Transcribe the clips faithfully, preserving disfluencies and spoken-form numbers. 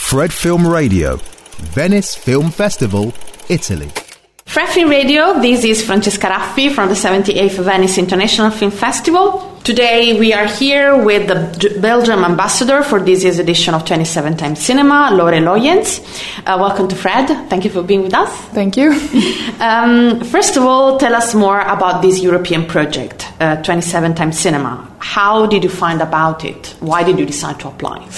Fred Film Radio, Venice Film Festival, Italy. Fred Film Radio, this is Francesca Raffi from the seventy-eighth Venice International Film Festival. Today we are here with the Belgium ambassador for this year's edition of twenty-seven Times Cinema, Lore Loyens. Uh, welcome to Fred. Thank you for being with us. Thank you. um, first of all, tell us more about this European project, uh, twenty-seven Times Cinema. How did you find about it? Why did you decide to apply?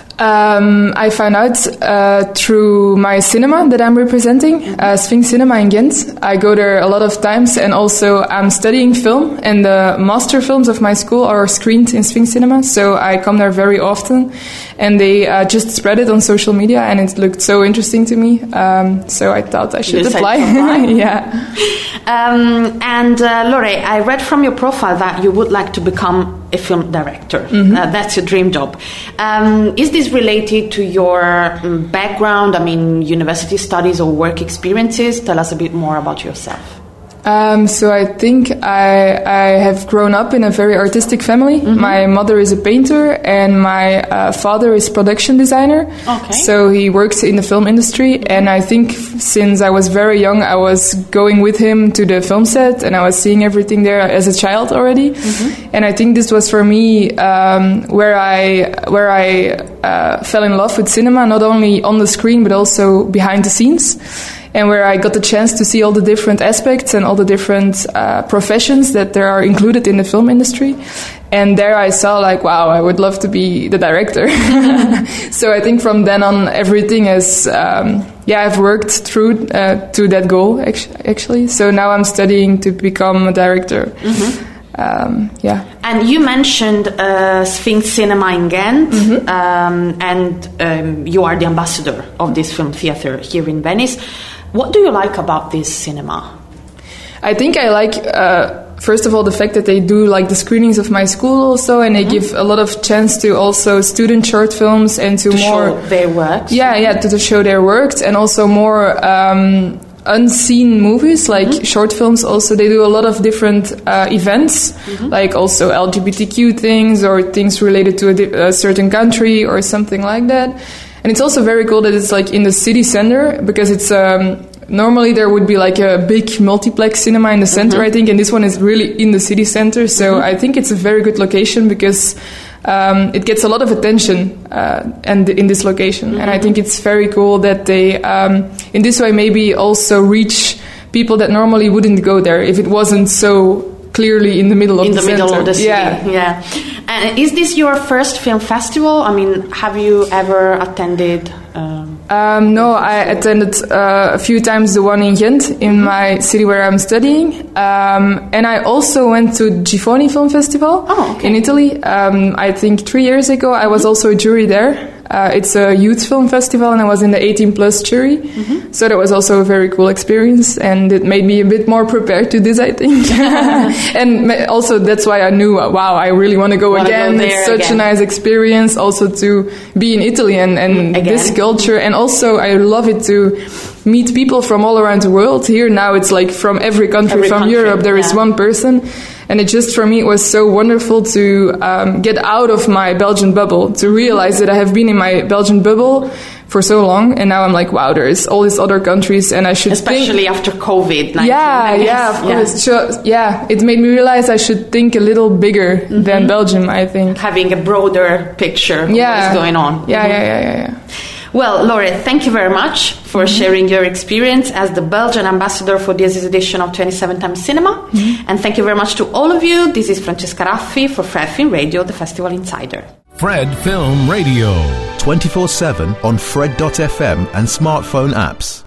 Um, I found out uh, through my cinema that I'm representing, uh, Sphinx Cinema in Ghent. I go there a lot of times, and also I'm studying film, and the master films of my school are screened in Sphinx Cinema, so I come there very often, and they uh, just spread it on social media, and it looked so interesting to me, um, so I thought I should apply. apply? yeah. Um, and uh, Lore, I read from your profile that you would like to become a film director. Mm-hmm. Uh, that's your dream job. Um, is this related to your um, background? I mean, university studies or work experiences? Tell us a bit more about yourself. Um, so I think I, I have grown up in a very artistic family. Mm-hmm. My mother is a painter and my uh, father is production designer. Okay. So he works in the film industry, and I think since I was very young I was going with him to the film set and I was seeing everything there as a child already. Mm-hmm. And I think this was for me um, where I where I uh, fell in love with cinema, not only on the screen but also behind the scenes. And where I got the chance to see all the different aspects and all the different uh, professions that there are included in the film industry. And there I saw, like, wow, I would love to be the director. So I think from then on, everything is, um, yeah, I've worked through uh, to that goal, actually. So now I'm studying to become a director. Mm-hmm. Um, yeah. And you mentioned uh, Sphinx Cinema in Ghent, mm-hmm. um, and um, you are the ambassador of this film theatre here in Venice. What do you like about this cinema? I think I like, uh, first of all, the fact that they do like the screenings of my school also, and they mm-hmm. give a lot of chance to also student short films and to, to more show their works. Yeah, yeah, to, to show their works, and also more um, unseen movies, like mm-hmm. short films. Also, they do a lot of different uh, events, mm-hmm. like also L G B T Q things or things related to a, di- a certain country or something like that. And it's also very cool that it's like in the city center, because it's um, normally there would be like a big multiplex cinema in the center, mm-hmm. I think, and this one is really in the city center. So mm-hmm. I think it's a very good location because um, it gets a lot of attention uh, and in this location. Mm-hmm. And I think it's very cool that they, um, in this way, maybe also reach people that normally wouldn't go there if it wasn't so clearly in the middle of in the, the middle center. of the city. Yeah, yeah. And is this your first film festival? I mean, have you ever attended? Um, um, no, I attended uh, a few times the one in Ghent, in mm-hmm. my city where I'm studying, um, and I also went to Gifoni Film Festival oh, okay. in Italy. Um, I think three years ago, I was also a jury there. Uh, it's a youth film festival, and I was in the eighteen plus jury. Mm-hmm. So that was also a very cool experience, and it made me a bit more prepared to this, I think. And also that's why I knew, wow, I really want to go wanna again. Go it's such again. a nice experience also to be in Italy and, and this culture. And also I love it to meet people from all around the world. Here now it's like from every country, every from country, Europe, there yeah. is one person. And it just, for me, it was so wonderful to um, get out of my Belgian bubble, to realize that I have been in my Belgian bubble for so long, and now I'm like, wow, there's all these other countries, and I should Especially think... after COVID nineteen. Yeah, yeah, of course. Yeah. So, yeah, it made me realize I should think a little bigger mm-hmm. than Belgium, I think. Having a broader picture of yeah. what's going on. Yeah, mm-hmm. yeah, yeah, yeah, yeah. Well, Lore, thank you very much for mm-hmm. sharing your experience as the Belgian ambassador for this edition of twenty-seven Times Cinema. Mm-hmm. And thank you very much to all of you. This is Francesca Raffi for Fred Film Radio, the Festival Insider. Fred Film Radio. twenty-four seven on Fred dot f m and smartphone apps.